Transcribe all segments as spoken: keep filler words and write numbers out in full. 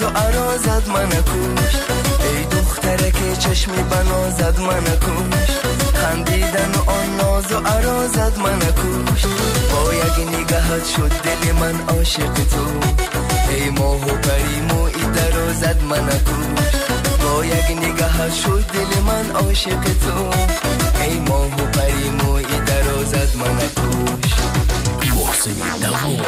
عروزت من کشت ای دختره که چشمی بنازد من کشت خندیدن و آن ناز و عروزت من کشت با یک نگاهت شد دل من عاشق تو ای ماه و پری موی درازت من کشت با یک نگاهت شد دل من عاشق تو ای ماه و پری موی درازت من کشت محسن دوان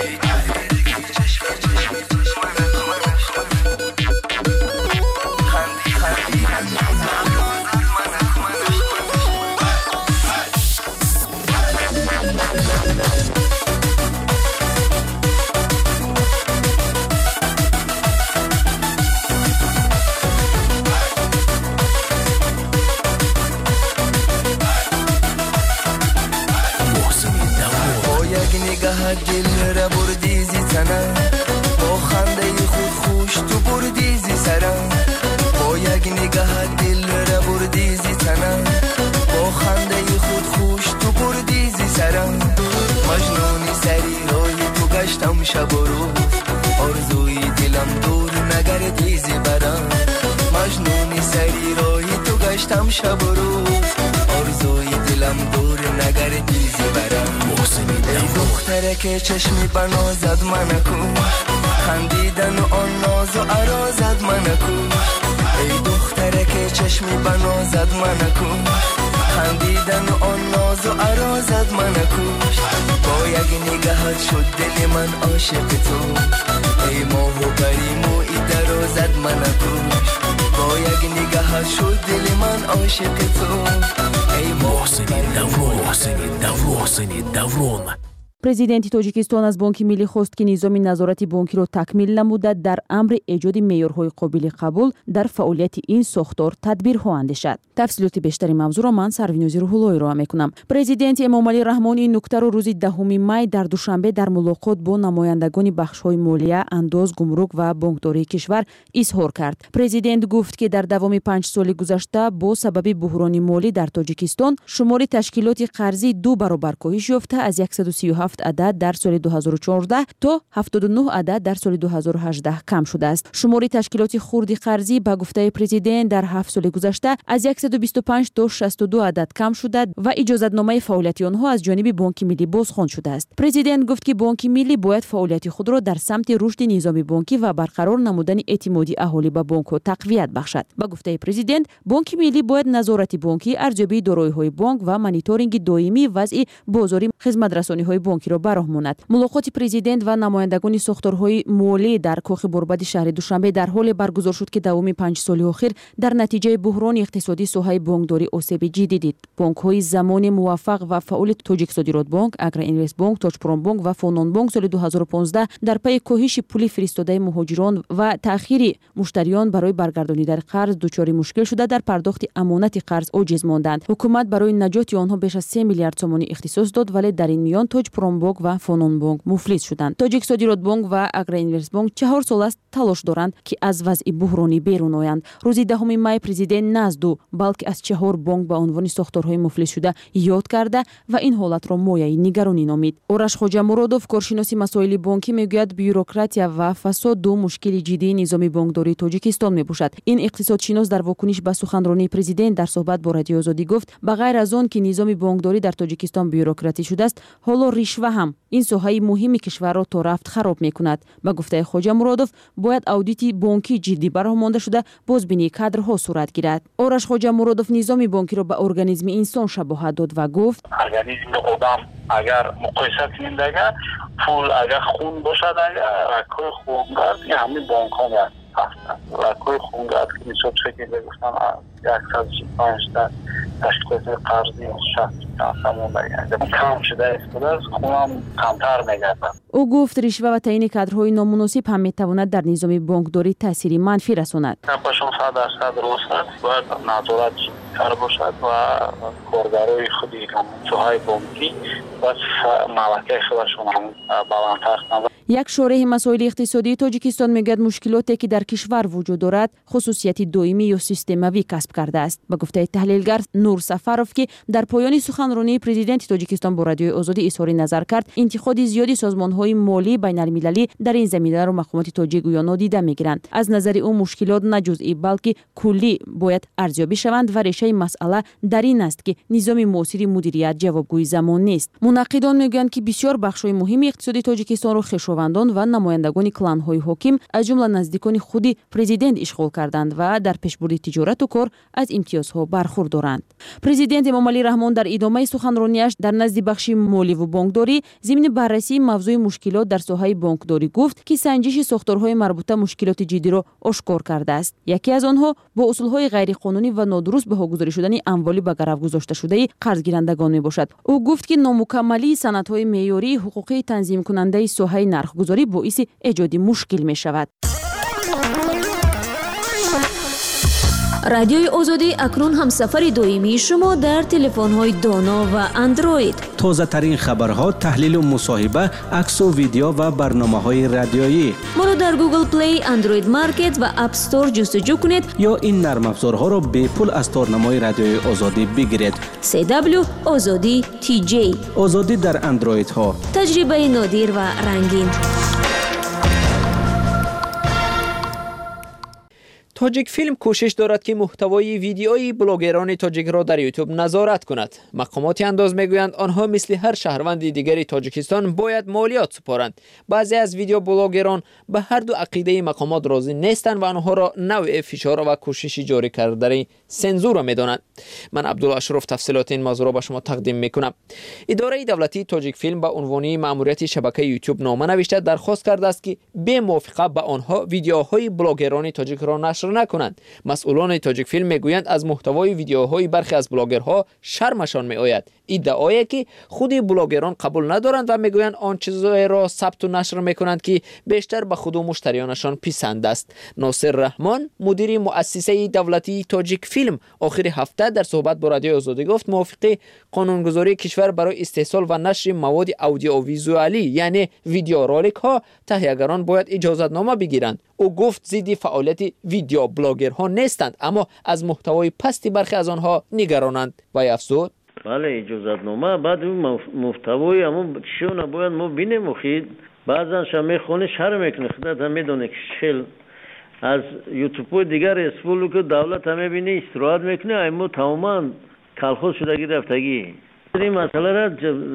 دل را بردی زی تنم با خنده خود خوش تو بردی زی سرم با یک نگاه دل را بردی زی تنم با خنده خود خوش تو بردی زی سرم مجنون سری رای تو گشتم شب و روز آرزوی دلم دور نگردی زی برم مجنون سری رای تو گشتم شب و روز آرزوی دلم دور نگردی زی برم ای دختره که چشمی بنازد من کشت خندیدن و آن ناز و عروزت من کشت ای دختره که چشمی بنازد من کشت خندیدن و آن ناز و عروزت من کشت با یک نگاهت شد دل من عاشق تو ای ماه و پری موی درازت من کشت با یک نگاهت شد دل من عاشق تو ای ماه و پری موی президенти тоҷикистон аз бонки миллӣ хост ки низоми назорати бонкиро такмил намуда дар амри эҷоди меъёрҳои қобили қабул дар фаъолияти ин сохтор тадбирҳо андешад. тафсилоти бештари мавзӯъро ман Сарвинози Рӯҳуллоҳ ироа мекунам. президенти Эмомалӣ Раҳмон ин нуктаро рӯзи даҳуми май дар душанбе дар мулоқот бо намояндагони бахшҳои молия, андоз, гумрук ва бонкдории кишвар изҳор кард. президент гуфт ки дар давоми панҷ соли гузашта бо сабаби буҳрони молӣ дар Тоҷикистон шумори ташкилоти қарзӣ ду баробар коҳиш ёфта аз яксаду сию ҳафт عدد در سال دو هزار و چهارده تا هفتاد و نه عدد در سال دو هزار و هجده کم شده است. شماری تشکیلات خرد قرضی به گفته پرزیدنت در هفت سال گذشته از صد و بیست و پنج تا شصت و دو عدد کم شده و اجازه‌نامه فعالیت آنها از جانب بانک ملی بازخوانده شده است. پرزیدنت گفت که بانک ملی باید فعالیت خود را در سمت رشد نظام بانکی و برقرار نمودن اعتمادی اهالی به بانک ها تقویت بخشد. به گفته پرزیدنت بانک ملی باید نظارت بانکی، ارزیابی دارایی‌های بانک و مانیتورینگ دائمی وضع بازاری خدمت‌رسانی‌های بانکی را براه ماند. ملاقات پرزیدنت و نمایندگان ساختارهای مالی در کاخ بوربد شهر دوشنبه در حال برگزار شد که دوام پنج سال اخیر در نتیجه بحران اقتصادی ساحه بانکداری آسیب جدی دید. بانک‌های زمان موفق و فعال تاجیک صادرات بانک، اگرا اینوست بانک، تاجپرام بانک و فونان بانک سال دو هزار و پانزده در پی کاهش پول فرستاده مهاجران و تأخیر مشتریان برای برگردانیدن قرض دچار مشکل شده در پرداخت امانت قرض عاجز ماندند. حکومت برای نجات آنها بیش از سه میلیارد تومان اختصاص داد ولی در این میان تاجپرام بانک و فونان بانک مفلس شدند. تاجیک صادرات بانک و اگرا اینوست بانک چهار سال است تلاش دارند که از وضع بحرانی بیرون آیند. روز دهم مای پرزیدنت نه از دو بلکه از چهار بانک به عنوان ساختارهای مفلس شده یاد کرده و این حالت را مایه نگرانی نامید. آرش خواجه مرادوف کارشناس مسائل بانکی میگوید بیروکراتیا و فساد دو مشکل جدی نظام بانکداری تاجیکستان میباشد. این اقتصادشناس در واکنش به سخنرانی پرزیدنت در صحبت با رادیو آزادی گفت به غیر از آن که نظام بانکداری در تاجیکستان بیروکراتی شده است، حالا رشوه هم این ساحه مهم کشور را تا رفت خراب میکند. با گفته خواجه مرادوف باید آدیت بانکی جدی براه مانده شده بازبینی کادرها صورت گیرد. آرش خواجه مرادوف نظام بانکی را به ارگانیسم انسان شباهت داد و گفت ارگانیسم آدم اگر مقایسه کنیم دیگه پول اگر خون باشد اگر رکوی خونگرد این همین بانک ها هستند. رکوی خونگرد که میشد شکل بگفتن صد و سی و پنج تا تشکیلات قرضی شخصی کمتر دیگه کم شده استفاده از خونم کمتر میگردن. او گفت رشوه و تعیین کادرهای نامناسب هم میتواند در نظام بانکداری تاثیر منفی رساند. نپاشون صد درصد درست باید نظارت کار باشد و کارگرای خودی ساحه بانکی و ملکه خودشون هم بلندتر کنند. یک شارح مسائل اقتصادی تاجیکستان میگوید مشکلاتی که در کشور وجود دارد خصوصیت دائمی یا سیستموی کسب کرده است. به گفته تحلیلگر نور سفروف که در پایان سخنرانی پرزیدنت تاجیکستان با رادیوی آزادی اظهار نظر کرد، انتقاد زیادی سازمان‌های مالی بین‌المللی در این زمینه را مقامات تاجیک گویا نادیده می‌گیرند. از نظر او مشکلات نه جزئی بلکه کلی باید ارزیابی شوند و ریشه مسئله در این است که نظام معاصر مدیریت جوابگوی زمان نیست. منقدان میگویند که بسیار بخش‌های مهم اقتصادی تاجیکستان را خویشاوندان و نمایندگان کلان‌های حاکم از جمله نزدیکان خود پرزیدنت اشغال کردند و در پیشبرد تجارت و کار از امتیازها برخوردارند. پرزیدنت امامعلی رحمان در ادامه سخنرانیش در نزد بخش مالی و بانکداری ضمن بررسی موضوع مشکلات در ساحه بانکداری گفت که سنجش ساختارهای مربوطه مشکلات جدی را آشکار کرده است. یکی از آنها با اصولهای غیرقانونی و نادرست بهاگذاری شدن اموالی به گرو گذاشته شده قرضگیرندگان میباشد. او گفت که نامکملی سندهای معیاری حقوقی تنظیم کننده ساحه نرخگذاری باعث ایجاد مشکل می شود. رادیوی آزادی اکنون همسفر دائمی شما در تلفن‌های دانا و اندروید. تازه ترین خبرها، تحلیل و مصاحبه، عکس و ویدیو و برنامه‌های رادیویی. ما را در گوگل پلی، اندروید مارکت و اپ استور جستجو کنید یا این نرم افزارها را به پول از تارنمای رادیوی آزادی بگیرید. سی دبلیو آزادی تی جی. آزادی در اندروید ها. تجربه نادر و رنگین. تاجیک فیلم کوشش دارد که محتوای ویدیویی بلاگران تاجیک را در یوتیوب نظارت کند. مقامات انداز میگویند آنها مثل هر شهروند دیگری تاجیکستان باید مالیات سپارند. بعضی از ویدیو بلاگران به هر دو عقیده مقامات راضی نیستند و آنها را نوع فشار و کوششی جاری کردن سنزور میدانند. من عبدالله اشرف تفصیلات این موضوع را به شما تقدیم میکنم. اداره دولتی تاجیک فیلم به عنوان ماموریت شبکه یوتیوب نامه نوشته درخواست کرده است که به موافقه به آنها ویدیوهای بلاگران تاجیک را نشر نکنند. مسئولان تاجیک فیلم میگویند از محتوای ویدیوهای برخی از بلاگرها شرمشان میآید. ادعایی که خود بلاگران قبول ندارند و میگویند آن چیزایی را ثبت و نشر میکنند که بیشتر به خود و مشتریانشان پسند است. ناصر رحمان مدیر مؤسسه دولتی تاجیک فیلم آخر هفته در صحبت با رادیو آزادی گفت موافق قانونگذاری کشور برای استحصال و نشر مواد اودیوویزوالی یعنی ویدیو رولک ها تهیه‌گران باید اجازت نامه بگیرند. او گفت ضد فعالیت ویدیو بلاگرها نیستند اما از محتوای پستی برخی از آنها نگرانند. و افزود بله اجازت نامه بعد اون محتوای اما چیو نباید ما بینیم و خید بعضا شما خونه شهر میکنه خودت هم میدونه که شل از یوتیوب دیگر اسپولو که دولت همه بینه استراحت میکنه اما تماما کلخوز شده گرفتگی این مسئله را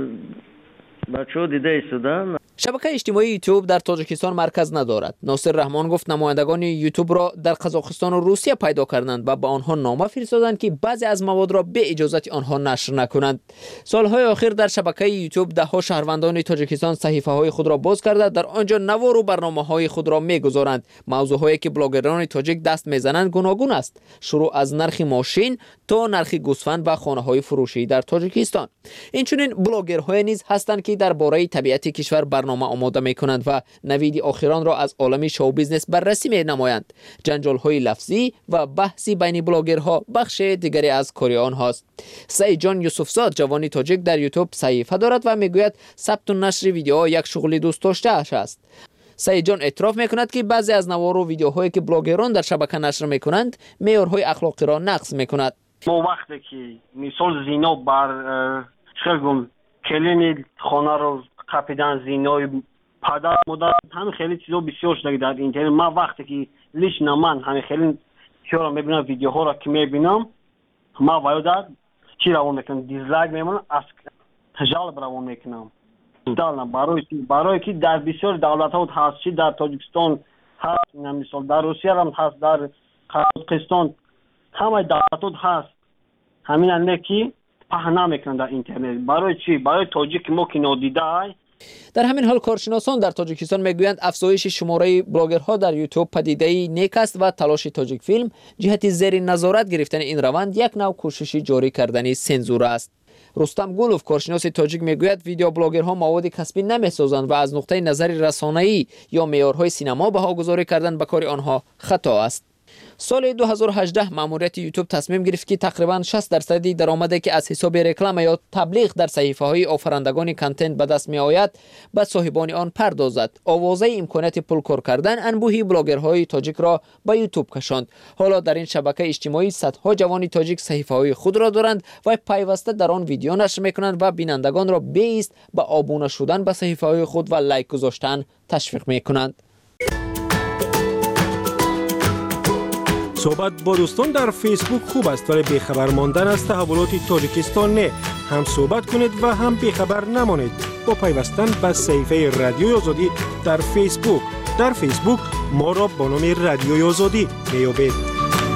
بچه ها دیده ایستادن. شبکه اجتماعی یوتیوب در تاجیکستان مرکز ندارد. ناصر رحمان گفت نمایندگان یوتیوب را در قزاقستان و روسیه پیدا کردند و به آنها نامه فرستادند که بعضی از مواد را به اجازت آنها نشر نکنند. سالهای اخیر در شبکه یوتیوب ده ها شهروندان تاجیکستان صحیفه های خود را باز کرده در آنجا نوار و برنامه های خود را میگذارند. موضوع هایی که بلاگران تاجیک دست میزنند گوناگون است، شروع از نرخ ماشین تا نرخ گوسفند و خانه های فروشی در تاجیکستان. اینچنین بلاگرهای نیز هستند که درباره طبیعت کشور برنامه آماده میکنند و نوید آخران را از عالم شو بیزنس بررسی می نمایند. جنجال های لفظی و بحثی بین بلاگرها بخش دیگری از کار آنهاست. سعید جان یوسفزاد جوانی تاجیک در یوتیوب صحیفه دارد و میگوید ثبت و نشر ویدیوها یک شغل دوست داشته است. سعید جان اعتراف میکند که بعضی از نوار و ویدیوهایی که بلاگران در شبکه نشر میکنند معیارهای اخلاقی را نقض میکند. ما وقتی که مثال زینا بر شگون کلین خانه رو کپیدن، زینای پدر مادر، همین خیلی چیزا بسیار شده در اینترنت. من وقتی که لیش نمن همین خیلی چیزا رو میبینم، ویدیوها رو که میبینم ما باید چی روان میکنم، دیزلایک میمونم، از جالب روان میکنم. دارم برای برای که در بسیار دولت ها هست، چی در تاجیکستان هست، مثال در روسیه هم هست، در قزاقستان همه دولت ها هست. همین انه که پهنا میکنن در اینترنت. برای چی؟ برای تاجیک ما که نادیده های. در همین حال کارشناسان در تاجیکستان میگویند افزایش شماره بلاگرها در یوتیوب پدیده‌ای نیک است و تلاش تاجیک فیلم جهت زیر نظارت گرفتن این روند یک نوع کوششی جاری کردن سنزور است. رستم گولوف کارشناس تاجیک میگوید ویدیو بلاگرها مواد کسبی نمیسازند و از نقطه نظر رسانه‌ای یا معیارهای سینما بها گذاری کردن به کار آنها خطا است. سال دو هزار و هجده ماموریت یوتیوب تصمیم گرفت که تقریبا شصت درصدی درآمدی که از حساب رکلام یا تبلیغ در صحیفه های آفرندگان کانتنت به دست می آید به صاحبان آن پردازد. آوازه امکانات پول کار کردن انبوهی بلاگرهای تاجیک را به یوتیوب کشاند. حالا در این شبکه اجتماعی صدها جوان تاجیک صحیفه های خود را دارند و پیوسته در آن ویدیو نشر میکنند و بینندگان را بیست به آبونه شدن به صحیفه های خود و لایک گذاشتن تشویق میکنند. صحبت با دوستان در فیسبوک خوب است ولی بیخبر ماندن از تحولات تاجیکستان نه. هم صحبت کنید و هم بیخبر نمانید با پیوستن به صفحه رادیوی آزادی در فیسبوک. در فیسبوک ما را با نام رادیوی آزادی میابید.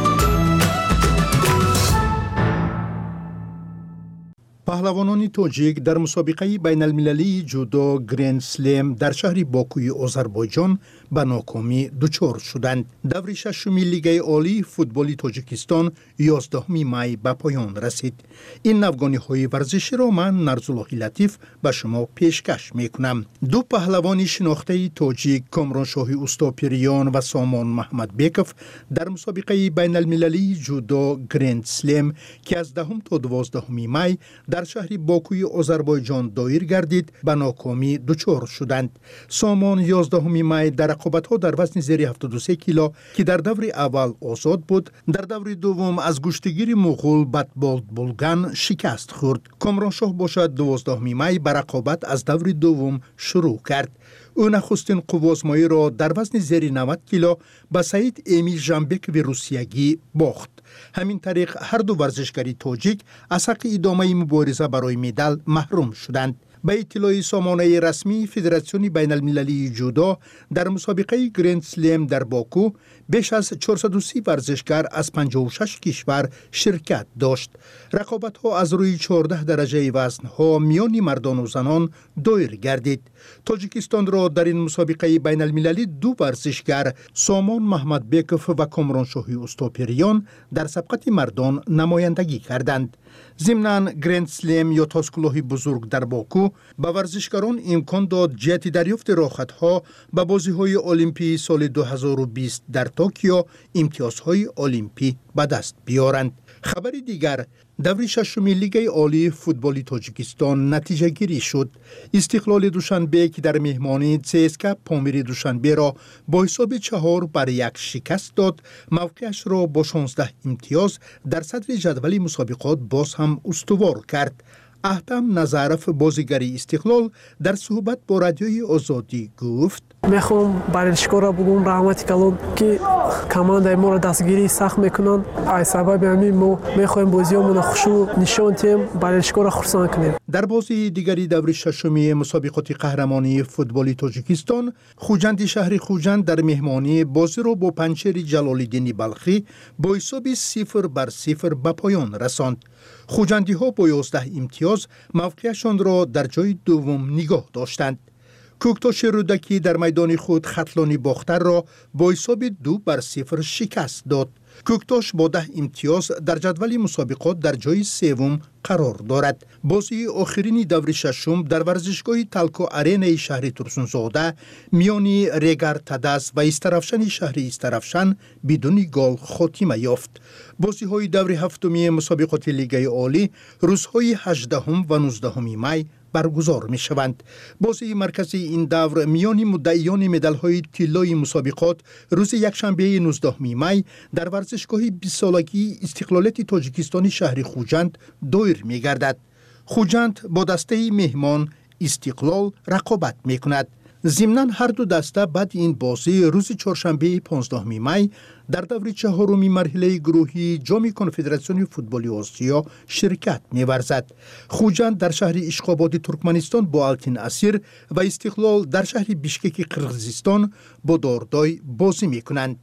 پهلوانان تاجیک در مسابقه بین المللی جودو گرند سلم در شهر باکوی آذربایجان به ناکامی دچار شدند. دور ششم لیگ عالی فوتبال تاجیکستان یازدهم می به پایان رسید. این نوگانی‌های ورزشی را من نرزالله لطیف به شما پیشکش میکنم. دو پهلوان شناخته تاجیک کامرانشاه اوستاپیریان و سامان محمد بیکف در مسابقه بین المللی جودو گرند سلم که از دهم تا دوازدهم می در شهر باکوی آذربایجان دایر گردید به ناکامی دچار شدند. سامان یازدهم می در رقابت‌ها در وزن زیر هفتاد و سه کیلو که در دور اول آزاد بود، در دور دوم از گشتگیر مغول بطبالد بولگان شکست خورد. کامرانشاه باشد دوازدهم می به رقابت از دور دوم شروع کرد. او نخستین قوازمایی را در وزن زیر نود کیلو به سعید امیل ژنبکوی روسیگی باخت. همین طریق هر دو ورزشکاری تاجیک از حق ادامه مبارزه برای مدال محروم شدند. به اطلاع سامانه رسمی فدراسیون بین المللی جودو در مسابقه گرند سلم در باکو بیش از چهارصد و سی ورزشکار از پنجاه و شش کشور شرکت داشت. رقابت‌ها از روی چهارده درجه وزن‌ها میان مردان و زنان دایر گردید. تاجیکستان را در این مسابقه بین المللی دو ورزشکار سامان محمد بیکف و کامرانشاه اوستاپیریان در سبقت مردان نمایندگی کردند. ضمناً گرند سلم یا تاسکلوه بزرگ در باکو به ورزشکاران امکان داد جهت دریافت راحت‌ها به بازی‌های المپی سال دو هزار و بیست در توکیو امتیازهای المپی به دست بیارند. خبر دیگر، دور ششم لیگ عالی فوتبال تاجیکستان نتیجه گیری شد. استقلال دوشنبه که در مهمانی سی اس کے پامیر دوشنبه را با حساب چهار بر یک شکست داد، موقعش را با شانزده امتیاز در صدر جدول مسابقات باز هم استوار کرد. احتم نظرف بازیگری استقلال در صحبت با رادیوی آزادی گفت: میخوام برای را بگم رحمت کلون که کمانده ما را دستگیری سخت میکنن. ای سبب همین ما میخوایم بازیامون خوشو نشان تیم برای را خرسان کنیم. در بازی دیگری دور ششمی مسابقات قهرمانی فوتبال تاجیکستان، خوجند شهر خوجند در مهمانی بازی را با پنچر جلال‌الدین بلخی با حساب صفر بر صفر به پایان رساند. خوجندی ها با یازده امتیاز موقعشان را در جای دوم نگاه داشتند. کوکتاش رودکی در میدان خود خطلانی باختر را با حساب دو بر صفر شکست داد. کوکتاش با ده امتیاز در جدول مسابقات در جای سوم قرار دارد. بازی آخرین دور ششم در ورزشگاه تلکو ارینای شهر ترسونزاده میانی ریگر تدس و استرافشن شهر استرافشن بدون گل خاتمه یافت. بازی های دور هفتمی مسابقات لیگ عالی روزهای هجدهم و نوزدهم می برگزار می شوند. بازی مرکزی این دور میان مدعیان مدال های طلای مسابقات روز یکشنبه نوزدهم می در ورزشگاه بیست سالگی استقلالیت تاجیکستان شهر خوجند دایر می گردد. خوجند با دسته مهمان استقلال رقابت می کند. ضمناً هر دو دسته بعد این بازی روز چهارشنبه پانزدهم می در دور چهارمی مرحله گروهی جام کنفدراسیون فوتبال آسیا شرکت می‌ورزد. خوجند در شهر اشخاباد ترکمنستان با التین اسیر و استقلال در شهر بیشکک قرقیزستان با داردای بازی می‌کنند.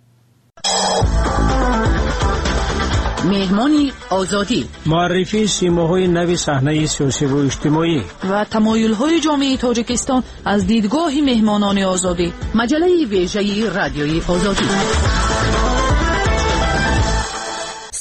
مهمانی آزادی، معرفی سیماهای نو صحنه سیاسی و اجتماعی و تمایل‌های جامعه تاجیکستان از دیدگاه مهمانان آزادی. مجله ویژه رادیوی آزادی.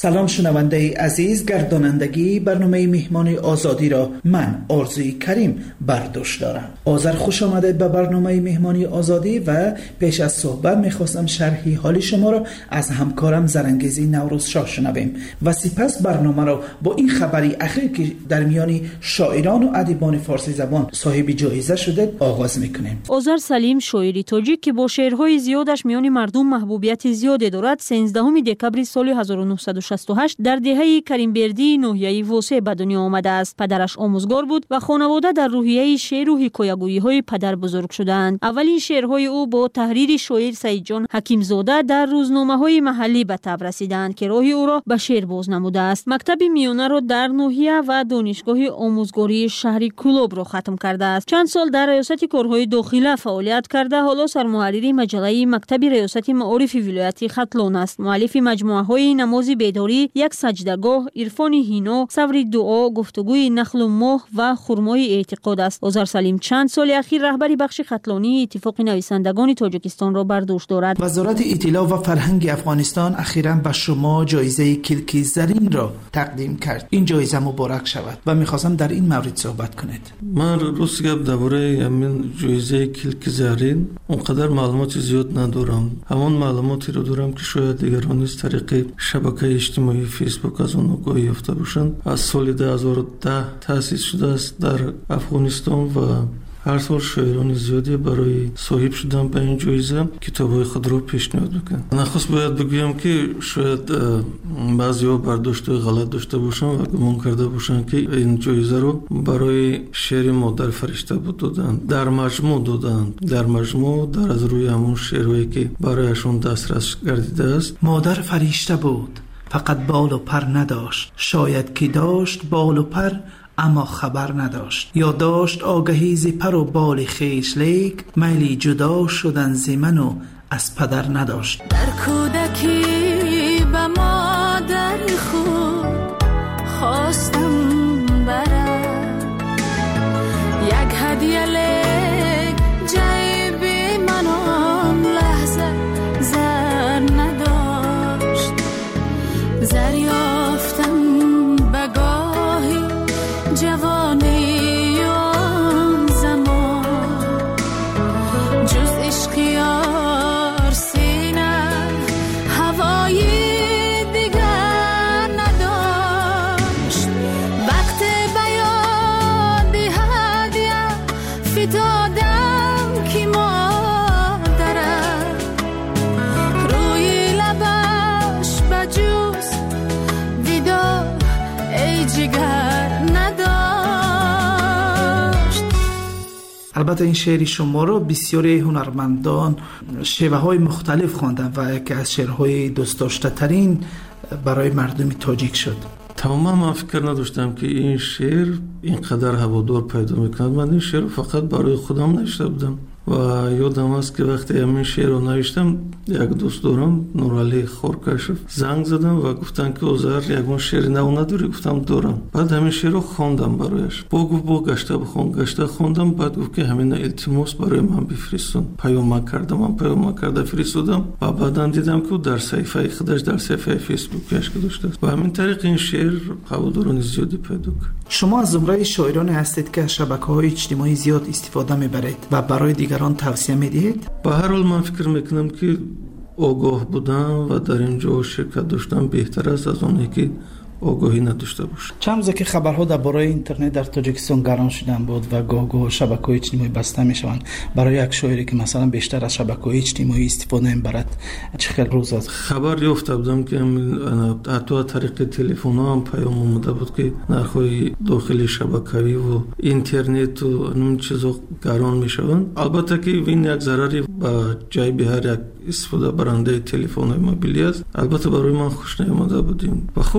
سلام شنونده عزیز، گردانندگی برنامه مهمان آزادی را من آرزوی کریم برداشت دارم. آذر خوش آمدید به برنامه مهمانی آزادی و پیش از صحبت میخواستم شرحی حال شما را از همکارم زرنگیزی نوروز شاه شنویم و سپس برنامه را با این خبری اخیر که در میان شاعران و ادیبان فارسی زبان صاحب جایزه شده آغاز میکنیم. آذر سلیم شاعری تاجیک که با شعرهای زیادش میان مردم محبوبیت زیادی دارد، سیزدهم دکبر سال هزار و نهصد و شصت و هشت در دهه کریمبردی ناحیه واسع به دنیا آمده است. پدرش آموزگار بود و خانواده در روحیه شعر و حکایه‌گویی های پدر بزرگ شدند. اولین شعرهای او با تحریر شاعر سعید جان حکیم زاده در روزنامه‌های محلی به تب رسیدند که راه او را به شعر باز نموده است. مکتب میانه را در ناحیه و دانشگاه آموزگاری شهری کلوب را ختم کرده است. چند سال در ریاست کارهای داخله فعالیت کرده، حالا سرمحرر مجله مکتب ریاست معارف ولایت ختلان است. مؤلف مجموعه‌های نماز بیداری، یک سجدهگاه، عرفان هینا، صبر دعا، گفتگوی نخل و ماه و خرمای اعتقاد است. آذر سلیم چند سال اخیر رهبری بخش ختلانی اتفاق نویسندگان تاجیکستان را بر دوش دارد. وزارت اطلاع و فرهنگ افغانستان اخیراً به شما جایزه کلکی زرین را تقدیم کرد. این جایزه مبارک شود و می‌خواستم در این مورد صحبت کنید. من روز گپ درباره همین جایزه کلکی زرین اونقدر معلومات زیاد ندارم. همون معلوماتی رو دارم که شاید دیگران از طریق شبکه اجتماعی فیسبوک از اون آگاهی یافته باشند. از سال دو هزار و ده تأسیس شده است در افغانستان و هر سال شاعران زیادی برای صاحب شدن به این جایزه کتاب‌های خود را پیشنهاد میکنند. نخست باید بگویم که شاید بعضی‌ها برداشت غلط داشته باشند و گمان کرده باشند که این جایزه رو برای شعر مادر فرشته بود دادند. در مجموع دادند. در مجموع در از روی همون شعرهایی که برایشون دسترس گردیده است. مادر فرشته بود، فقط بال و پر نداشت. شاید که داشت بال و پر اما خبر نداشت، یا داشت آگهی ز پر و بال خیش، لیک میلی جدا شدن ز من و از پدر نداشت. در کودکی به مادر خود خواستم برم یک هدیه، لیک جیب من آن لحظه زر نداشت. زر یافتم بگاهی جوانی آن زمان، جز عشق یار سینه هوای دیگر نداشت. وقت بیان هدیه فتادم که مادرم روی لبش بجوز دیدار ای جگر نداشت. البته این شعر شما رو بسیاری هنرمندان شیوه های مختلف خواندن و یکی از شعرهای دوست داشته ترین برای مردم تاجیک شد. تماما من فکر نداشتم که این شعر اینقدر هوادار پیدا میکند. من این شعر فقط برای خودم نوشته بودم و یادم است که وقتی همین شعر رو نوشتم یک دوست دارم نورعلی خورکشف زنگ زدم و گفتن که آذر یگون شعر نو نداری؟ گفتم دارم. بعد همین شعر رو خواندم برایش. با گفت با گشته بخون. گشته خوندم. بعد گفت که همین التماس برای من بفرستون. پیام کردم. من پیام کرده فرستادم و بعدم دیدم که در صفحه خودش در صفحه فیسبوکش گذاشته است و همین طریق این شعر هواداران زیادی پیدا کرد. شما از زمره شاعران هستید که از شبکه‌های اجتماعی زیاد استفاده میبرید و برای دیگران توصیه میدید؟ به هر حال من فکر میکنم که آگاه بودن و در اینجا شرکت داشتن بهتر است از اونی که آگاهی نداشته باشه. چند روزه که خبرها درباره اینترنت در تاجیکستان گران شدن بود و گاه گاه شبکه‌های اجتماعی بسته میشوند. برای یک شاعری که مثلا بیشتر از شبکه‌های اجتماعی استفاده میبرد چه خیلی روز است؟ خبر یافته بودم که حتی از طریق تلفن هم پیام اومده بود که نرخ‌های داخلی شبکه‌ای و اینترنت و اون چیزا گران میشوند. البته که این یک ضرری به جیب هر یک استفاده برنده تلفن موبیلی است. البته برای من خوش نیامده بودیم و خوب شد که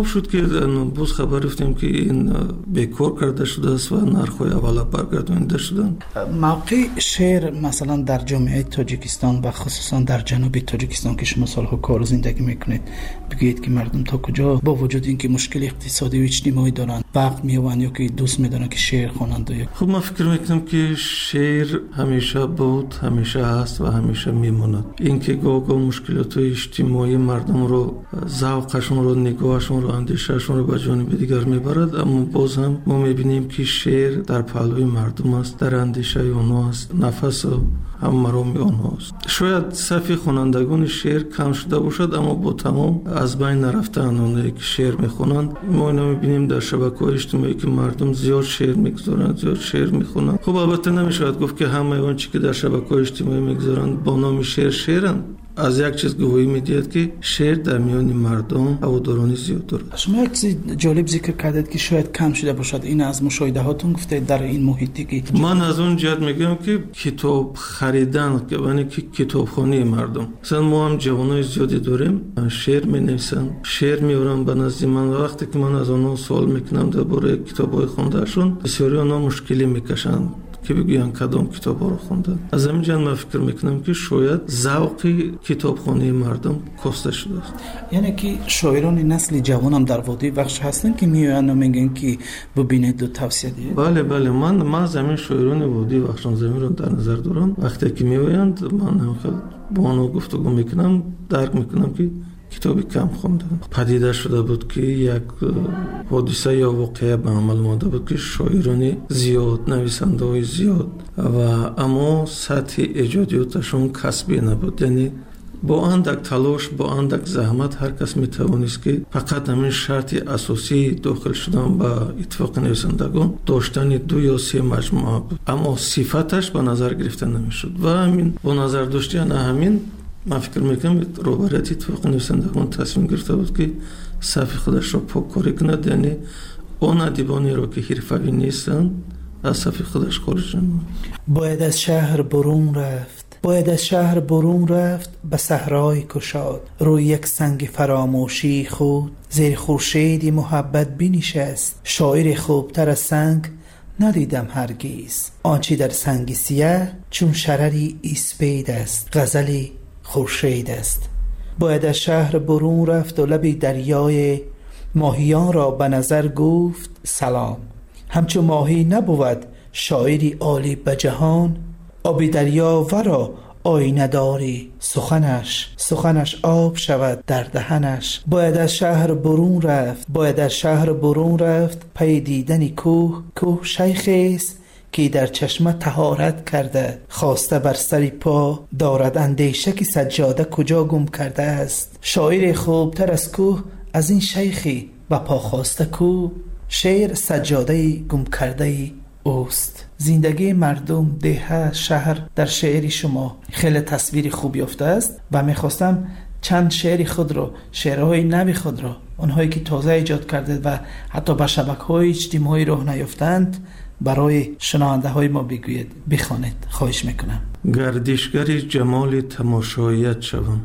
امروز خبر رفتیم که این بیکار کرده شده است و نرخ‌های اولا برگردانیده شدن. موقع شعر مثلا در جامعه تاجیکستان و خصوصا در جنوب تاجیکستان که شما سالها کار و زندگی میکنید، بگید که مردم تا کجا با وجود اینکه مشکل اقتصادی و اجتماعی دارن وقت میوان یا که دوست میدونن که شعر خوانند؟ خب من فکر میکنم که شعر همیشه بود، همیشه هست و همیشه میموند. اینکه گاه گاه مشکلات اجتماعی مردم رو، ذوقشون رو، نگاهشون رو، اندیشهشون رو به جانب دیگر میبرد، اما باز هم ما میبینیم که شعر در پهلوی مردم است، در اندیشه اونها است، نفس و هم مرام اونها است. شاید صفی خوانندگان شعر کم شده باشد، اما با تمام از بین نرفتن اونایی که شعر میخونند. ما اینا میبینیم در شبکه‌های اجتماعی که مردم زیاد شعر میگذارند، زیاد شعر میخونند. خب البته نمیشود گفت که همه اون چیزی که در شبکه‌های اجتماعی میگذارند با نام شعر شعرند. از یک چیز گواهی میدید که شعر در میان مردم هوادارانی زیاد دارد. شما یک چیز جالب ذکر کردید که شاید کم شده باشد، این از مشاهده هاتون گفتید در این محیطی که من از اون جهت میگم که کتاب خریدن که یعنی که کتابخوانی مردم، مثلا ما هم جوانای زیادی داریم شعر مینویسن، شعر میارن به نزد من. وقتی که من از اونها سوال میکنم درباره کتابای خوندهشون، بسیاری اونها مشکلی میکشن که بگوین کدام کتاب رو خوندن. از همین جهت من فکر میکنم که شاید ذوق کتابخوانی مردم کاسته شده است. یعنی که شاعران نسل جوان هم در وادی بخش هستن که میان و میگن که ببینید و توصیه دید. بله بله من من زمین شاعران وادی بخش زمین رو در نظر دارم. وقتی که میآیند من هم خیلی با اونها گفتگو میکنم، درک میکنم که کتابی کم خوندن. پدیده شده بود که یک حادثه یا واقعه به عمل آمده بود که شاعران زیاد، نویسنده های زیاد و اما سطح ایجادیاتشون کسبی نبود. یعنی با اندک تلاش، با اندک زحمت هر کس میتوانست که فقط همین شرط اساسی داخل شدن به اتفاق نویسندگان داشتن دو یا سه مجموعه بود، اما صفتش به نظر گرفته نمیشد و همین با نظر داشتن همین من فکر میکنم روبرت اتفاق نویسندگان تصمیم گرفته بود که صف خودش را پاک‌کاری کند، یعنی اون ادیبانی را که حرفه‌ای نیستن از صف خودش خارج نماید. باید از شهر برون رفت، باید از شهر برون رفت به صحرای کشاد، روی یک سنگ فراموشی خود زیر خورشیدی محبت بنشست. شاعر خوبتر از سنگ ندیدم هرگز، آنچه در سنگ سیاه چون شرری اسپید است، غزلی خورشید است. باید از شهر برون رفت و لب دریای ماهیان را به نظر گفت سلام. همچون ماهی نبود شاعری عالی به جهان، آب دریا ورا آینه داری سخنش، سخنش آب شود در دهنش. باید از شهر برون رفت، باید از شهر برون رفت پی دیدن کوه، کوه شیخی است که در چشمه طهارت کرده، خواسته بر سری پا دارد اندیشه که سجاده کجا گم کرده است. شاعر خوبتر از کوه از این شیخی و پا خواسته کو، شعر سجاده گم کرده اوست. زندگی مردم، ده، شهر در شعری شما خیلی تصویری خوب یافته است و میخواستم چند شعری خود را، شعرهای نوی خود را، اونهایی که تازه ایجاد کرده و حتی به شبکه‌های اجتماعی راه نیافتند برای شنونده های ما بگوید، بخوانید، خواهش میکنم. گردشگری جمال تماشاییت شوم،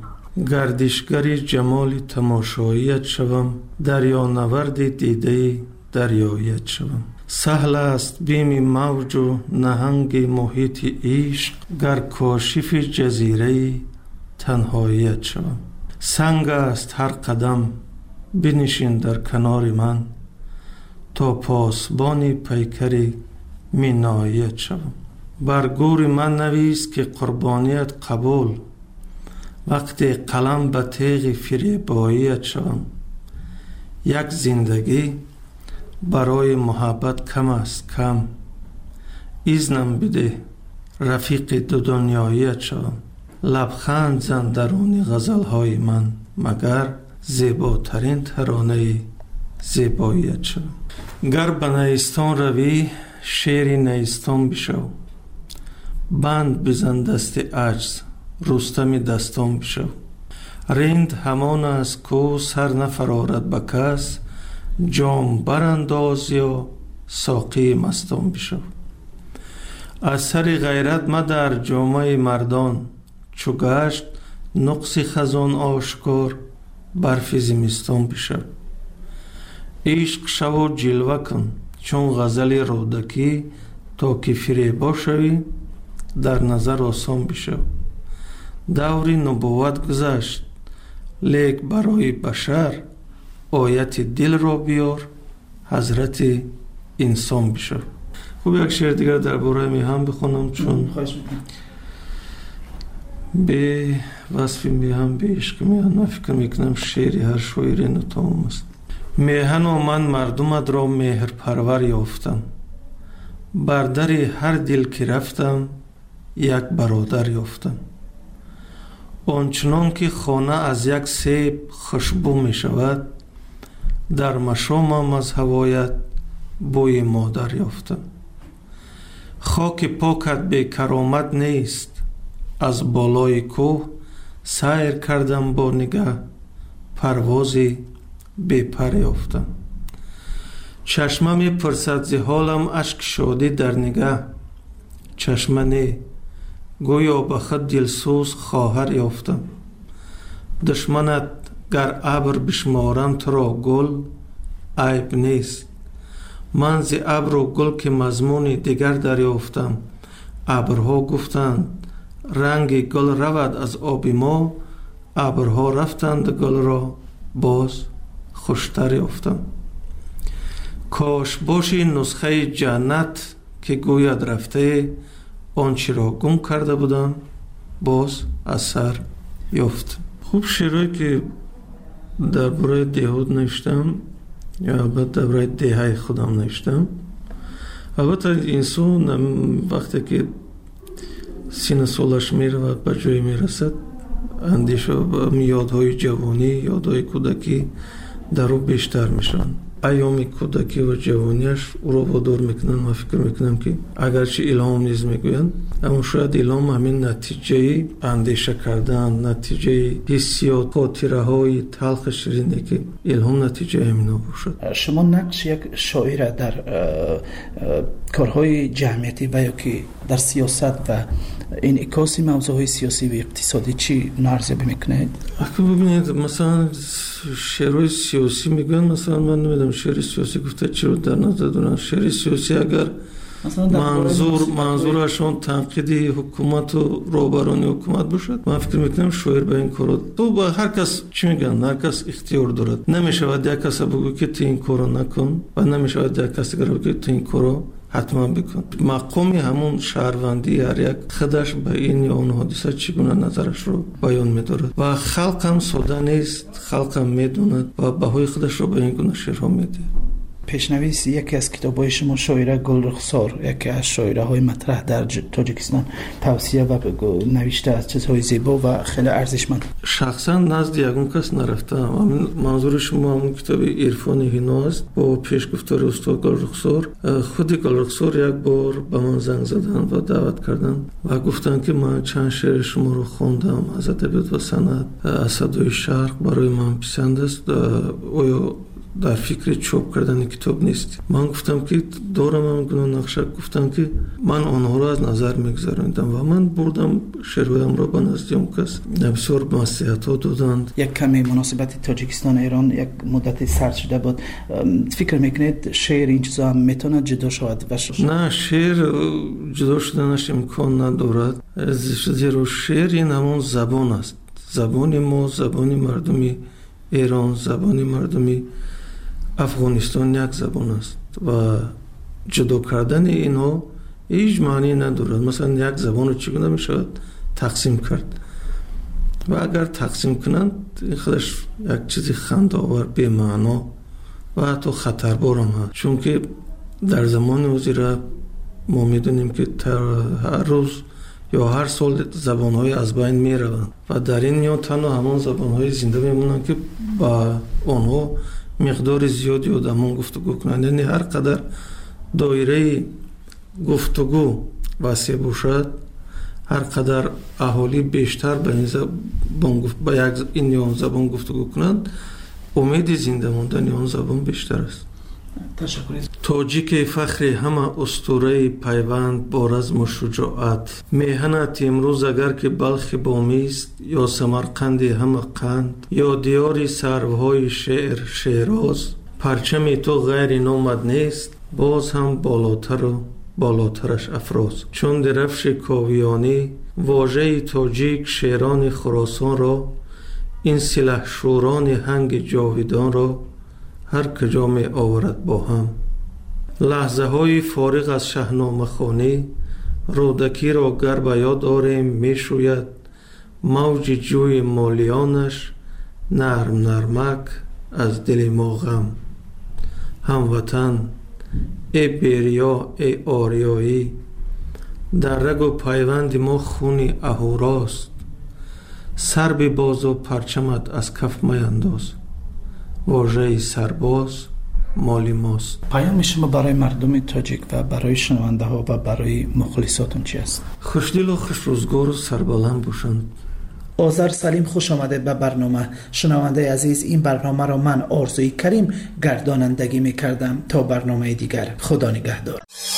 گردشگری جمال تماشاییت شوم، دریا نورد دیده دریایت شوم. سهل است بیم موج و نهنگ محیط عشق، گر کاشف جزیره تنهاییت شوم. سنگ است هر قدم بنشین در کنار من، تا پاسبان پیکری مینایت شوم. بر گور من نویس که قربانیت قبول، وقتی قلم به تیغ فریباییت شوم. یک زندگی برای محبت کم است کم، ایزنم بده رفیق دو دنیاییت شوم. لبخند زن درون غزلهای من، مگر زیباترین ترانه زیباییت شوم. گر به نیستان روی شیر نیستان بشو، بند بزن دست عجز رستم دستان بشو. رند همان است کو سر نفرارد به کس، جام برانداز یا ساقی مستان بشو. از سر غیرت مدر جامه مردان، چو گشت نقص خزان آشکار برف زمستان بشو. عشق شو و جلوه کن چون غزل رودکی، تا که فریبا شوی در نظر آسان بشو. دوری نبوت گذشت لیک برای بشر، آیت دل را بیار حضرت انسان بشو. خوب یک شعر دیگر در باره میهن بخونم چون به وصف میهن به عشق میهن من فکر میکنم شعری هر شاعری نتام است. میهن و من مردمت را مهر پرور یافتم، بر در هر دل که رفتم یک برادر یافتم. آنچنان که خانه از یک سیب خوشبو می شود، در مشامم از هوایت بوی مادر یافتم. خاک پاکت به کرامت نیست، از بالای کوه سیر کردم با نگه، پروازی بی پر یافتم. چشمه می پرسد ز حالم، اشک شادی در نگه، چشمه نه گویا به خود دلسوز خواهر یافتم. دشمنت گر ابر بشمارم تو را گل، عیب نیست. من ز ابر و گل که مضمون دیگر دریافتم. ابرها گفتند رنگ گل رود از آب ما، ابرها رفتند گل را باز خوشتر یافتم. کاش باشی نسخه جنت که گوید رفته، آنچه را گم کرده بودم باز از سر یافت. خوب شعرهایی که در برای دهود نوشتم یا البته در برای دهه خودم نوشتم. البته انسان وقتی که سین سالش میره و به جای میرسد، اندیشه و یادهای جوانی، یادهای کودکی در او بیشتر میشن. ایام کودکی و جوانیش او را وادار میکنن. من فکر میکنم که اگرچه الهام نیز میگویند، اما شاید الهام همین نتیجه اندیشه کردن، نتیجه حسیات، خاطره های تلخ شیرینه که الهام نتیجه همینا باشد. شما نقش یک شاعر در کارهای جمعیتی و یا که در سیاست و انعکاس موضوعهای سیاسی و اقتصادی چی ارزیابی میکنید؟ اگه ببینید مثلا شعرهای سیاسی میگن، مثلا من نمیدونم شعر سیاسی گفته چی رو در نظر دارن. شعر سیاسی اگر منظور منظورشون تنقیدی حکومت و روبرانی حکومت باشد، من فکر میکنم شاعر به این کارو تو با هر کس چی میگن، هر کس اختیار دارد. نمیشود یک کس بگو که تو این کارو نکن و نمیشود یک کس دیگر بگو تو این کارو حتما بکن. مقامی همون شهروندی هر یک خودش به این یا اون حادثه چگونه نظرش رو بیان می‌دارد و خلق هم ساده نیست، خلق هم میدوند و بهای خودش رو به این گونه شعرها میده. پیشنویس یکی از کتاب‌های شما شاعره گلرخسار، یکی از شاعره‌های مطرح در تاجیکستان، توصیه و نوشته از چیزهای زیبا و خیلی ارزشمند. شخصا نزد یگون کس نرفتم. منظور شما همون کتاب عرفان هینا است با پیشگفتار استاد گلرخسار. خود گلرخسار یک بار به من زنگ زدن و دعوت کردن و گفتن که من چند شعر شما رو خواندم از ادبیات و صنعت، از صدای شرق برای من پسند است، آیا در فکر چاپ کردن کتاب نیست؟ من گفتم که دارم هم گناه نقشه. گفتم که من آنها را از نظر میگذراندم و من بردم شعرهایم را به نزد اون کس، بسیار نصیحت ها دادند. یک کمی مناسبت تاجیکستان ایران یک مدت سرد شده بود. فکر میکنید شعر این چیزا هم میتونه جدا شود و شد؟ نه، شعر جدا شدنش امکان ندارد، زیرا شعر این همون زبان است. زبان ما، زبان مردمی ایران، زبان مردمی افغانستان یک زبان است و جدا کردن اینها هیچ معنی ندارد. مثلا یک زبان رو چگونه می شود تقسیم کرد و اگر تقسیم کنند این خودش یک چیزی خنده‌آور، بی معنا و حتی خطربار هم هست. چون که در زمان وزیر ما میدونیم که هر روز یا هر سال زبان‌های از بین می روند و در این میان تنها همان زبان‌های زنده میمونند که با آنها مقدار زیادی آدمان گفتگو کنند. یعنی هر قدر دایره گفتگو وسیع باشد، هر قدر اهالی بیشتر به این زبان با یک این یا زبان گفتگو کنند، امید زنده ماندن آن زبان بیشتر است. تشکر. تاجیک فخر همه اسطوره پیوند با رزم و شجاعت، میهنت امروز اگر که بلخ بامی است یا سمرقند همه قند یا دیاری سروهای شعر شیراز، پرچم تو غیر نامد نیست، باز هم بالاتر و بالاترش افراز. چون درفش کاویانی واژه تاجیک شیران خراسان را، این سلح شوران هنگ جاویدان را هر کجا می آورد با هم. لحظه های فارغ از شاهنامه خوانی رودکی را گر به یاد آریم می شوید موج جوی مالیانش نرم نرمک از دل ما غم. هموطن ای بیریا ای آریایی، در رگ و پیوند ما خونی اهوراست. سر به باز و پرچمت از کف میانداز، واژه سرباز مالی ماست. پیام شما برای مردم تاجیک و برای شنونده ها و برای مخلصاتون چی است؟ خوشدل و خوش روزگار و سربلند باشند. آذر سلیم، خوش آمده به برنامه. شنونده عزیز، این برنامه را من آرزوی کریم گردانندگی می کردم. تا برنامه دیگر، خدا نگهدار.